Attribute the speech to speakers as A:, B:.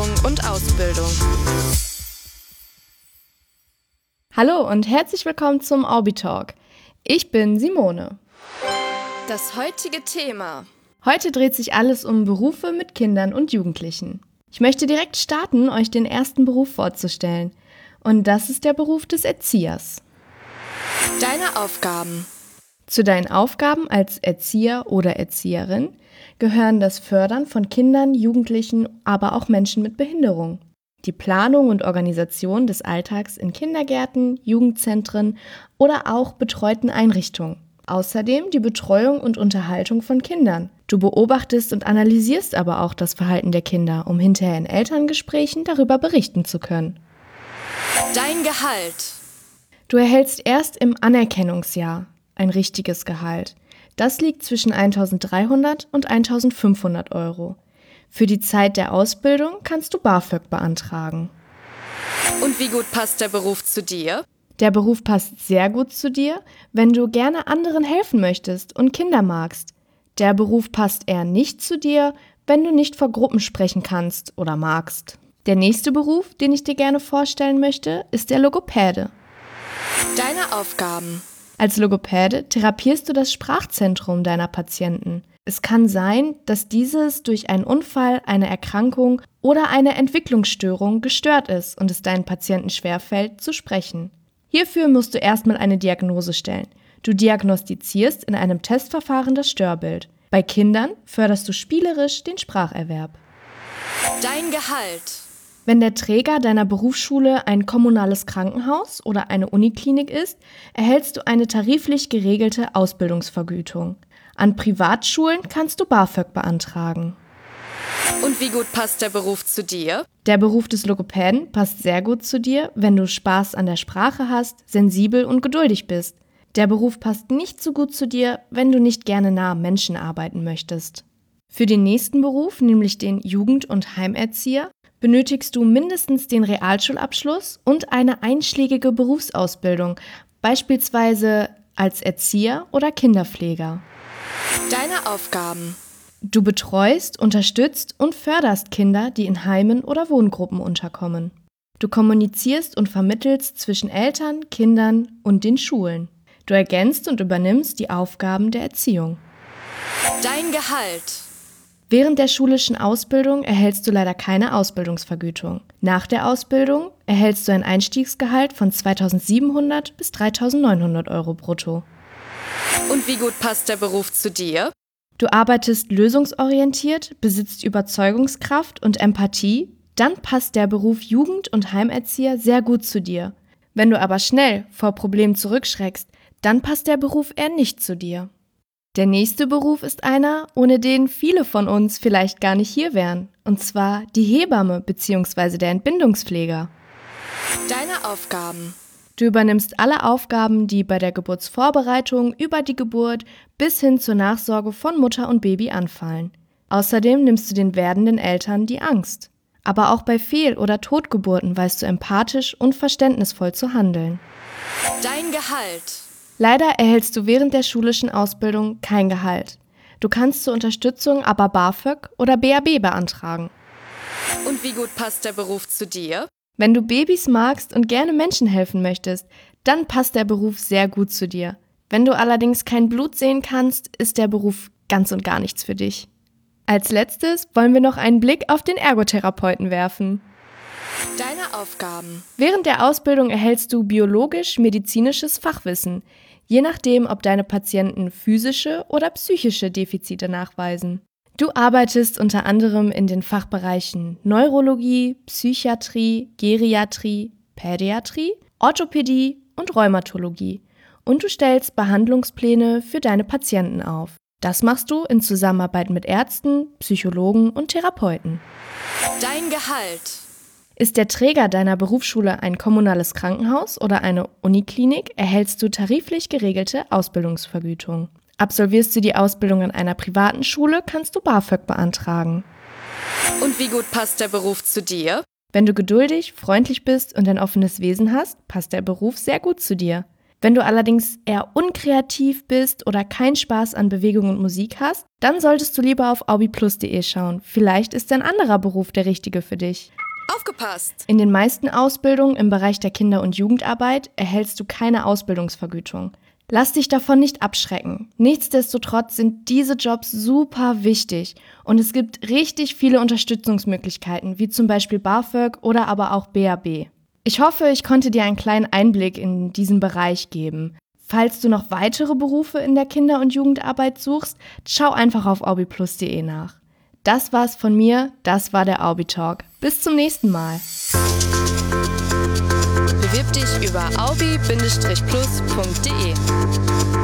A: Versicherung und Ausbildung.
B: Hallo und herzlich willkommen zum Orbi-Talk. Ich bin Simone.
A: Das heutige Thema.
B: Heute dreht sich alles um Berufe mit Kindern und Jugendlichen. Ich möchte direkt starten, euch den ersten Beruf vorzustellen. Und das ist der Beruf des Erziehers.
A: Deine Aufgaben.
B: Zu deinen Aufgaben als Erzieher oder Erzieherin gehören das Fördern von Kindern, Jugendlichen, aber auch Menschen mit Behinderung. Die Planung und Organisation des Alltags in Kindergärten, Jugendzentren oder auch betreuten Einrichtungen. Außerdem die Betreuung und Unterhaltung von Kindern. Du beobachtest und analysierst aber auch das Verhalten der Kinder, um hinterher in Elterngesprächen darüber berichten zu können.
A: Dein Gehalt.
B: Du erhältst erst im Anerkennungsjahr ein richtiges Gehalt. Das liegt zwischen 1.300 und 1.500 Euro. Für die Zeit der Ausbildung kannst du BAföG beantragen.
A: Und wie gut passt der Beruf zu dir?
B: Der Beruf passt sehr gut zu dir, wenn du gerne anderen helfen möchtest und Kinder magst. Der Beruf passt eher nicht zu dir, wenn du nicht vor Gruppen sprechen kannst oder magst. Der nächste Beruf, den ich dir gerne vorstellen möchte, ist der Logopäde.
A: Deine Aufgaben.
B: Als Logopäde therapierst du das Sprachzentrum deiner Patienten. Es kann sein, dass dieses durch einen Unfall, eine Erkrankung oder eine Entwicklungsstörung gestört ist und es deinen Patienten schwerfällt, zu sprechen. Hierfür musst du erstmal eine Diagnose stellen. Du diagnostizierst in einem Testverfahren das Störbild. Bei Kindern förderst du spielerisch den Spracherwerb.
A: Dein Gehalt.
B: Wenn der Träger deiner Berufsschule ein kommunales Krankenhaus oder eine Uniklinik ist, erhältst du eine tariflich geregelte Ausbildungsvergütung. An Privatschulen kannst du BAföG beantragen.
A: Und wie gut passt der Beruf zu dir?
B: Der Beruf des Logopäden passt sehr gut zu dir, wenn du Spaß an der Sprache hast, sensibel und geduldig bist. Der Beruf passt nicht so gut zu dir, wenn du nicht gerne nah am Menschen arbeiten möchtest. Für den nächsten Beruf, nämlich den Jugend- und Heimerzieher, benötigst du mindestens den Realschulabschluss und eine einschlägige Berufsausbildung, beispielsweise als Erzieher oder Kinderpfleger.
A: Deine Aufgaben.
B: Du betreust, unterstützt und förderst Kinder, die in Heimen oder Wohngruppen unterkommen. Du kommunizierst und vermittelst zwischen Eltern, Kindern und den Schulen. Du ergänzt und übernimmst die Aufgaben der Erziehung.
A: Dein Gehalt.
B: Während der schulischen Ausbildung erhältst du leider keine Ausbildungsvergütung. Nach der Ausbildung erhältst du ein Einstiegsgehalt von 2.700 bis 3.900 Euro brutto.
A: Und wie gut passt der Beruf zu dir?
B: Du arbeitest lösungsorientiert, besitzt Überzeugungskraft und Empathie, dann passt der Beruf Jugend- und Heimerzieher sehr gut zu dir. Wenn du aber schnell vor Problemen zurückschreckst, dann passt der Beruf eher nicht zu dir. Der nächste Beruf ist einer, ohne den viele von uns vielleicht gar nicht hier wären, und zwar die Hebamme bzw. der Entbindungspfleger.
A: Deine Aufgaben.
B: Du übernimmst alle Aufgaben, die bei der Geburtsvorbereitung über die Geburt bis hin zur Nachsorge von Mutter und Baby anfallen. Außerdem nimmst du den werdenden Eltern die Angst. Aber auch bei Fehl- oder Totgeburten weißt du empathisch und verständnisvoll zu handeln.
A: Dein Gehalt.
B: Leider erhältst du während der schulischen Ausbildung kein Gehalt. Du kannst zur Unterstützung aber BAföG oder BAB beantragen.
A: Und wie gut passt der Beruf zu dir?
B: Wenn du Babys magst und gerne Menschen helfen möchtest, dann passt der Beruf sehr gut zu dir. Wenn du allerdings kein Blut sehen kannst, ist der Beruf ganz und gar nichts für dich. Als letztes wollen wir noch einen Blick auf den Ergotherapeuten werfen.
A: Deine Aufgaben.
B: Während der Ausbildung erhältst du biologisch-medizinisches Fachwissen, je nachdem, ob deine Patienten physische oder psychische Defizite nachweisen. Du arbeitest unter anderem in den Fachbereichen Neurologie, Psychiatrie, Geriatrie, Pädiatrie, Orthopädie und Rheumatologie und du stellst Behandlungspläne für deine Patienten auf. Das machst du in Zusammenarbeit mit Ärzten, Psychologen und Therapeuten.
A: Dein Gehalt.
B: Ist der Träger deiner Berufsschule ein kommunales Krankenhaus oder eine Uniklinik, erhältst du tariflich geregelte Ausbildungsvergütung. Absolvierst du die Ausbildung an einer privaten Schule, kannst du BAföG beantragen.
A: Und wie gut passt der Beruf zu dir?
B: Wenn du geduldig, freundlich bist und ein offenes Wesen hast, passt der Beruf sehr gut zu dir. Wenn du allerdings eher unkreativ bist oder keinen Spaß an Bewegung und Musik hast, dann solltest du lieber auf aubiplus.de schauen. Vielleicht ist ein anderer Beruf der richtige für dich.
A: Aufgepasst!
B: In den meisten Ausbildungen im Bereich der Kinder- und Jugendarbeit erhältst du keine Ausbildungsvergütung. Lass dich davon nicht abschrecken. Nichtsdestotrotz sind diese Jobs super wichtig und es gibt richtig viele Unterstützungsmöglichkeiten, wie zum Beispiel BAföG oder aber auch BAB. Ich hoffe, ich konnte dir einen kleinen Einblick in diesen Bereich geben. Falls du noch weitere Berufe in der Kinder- und Jugendarbeit suchst, schau einfach auf aubiplus.de nach. Das war's von mir, das war der Aubi Talk. Bis zum nächsten Mal.
A: Bewirb dich über aubi-plus.de.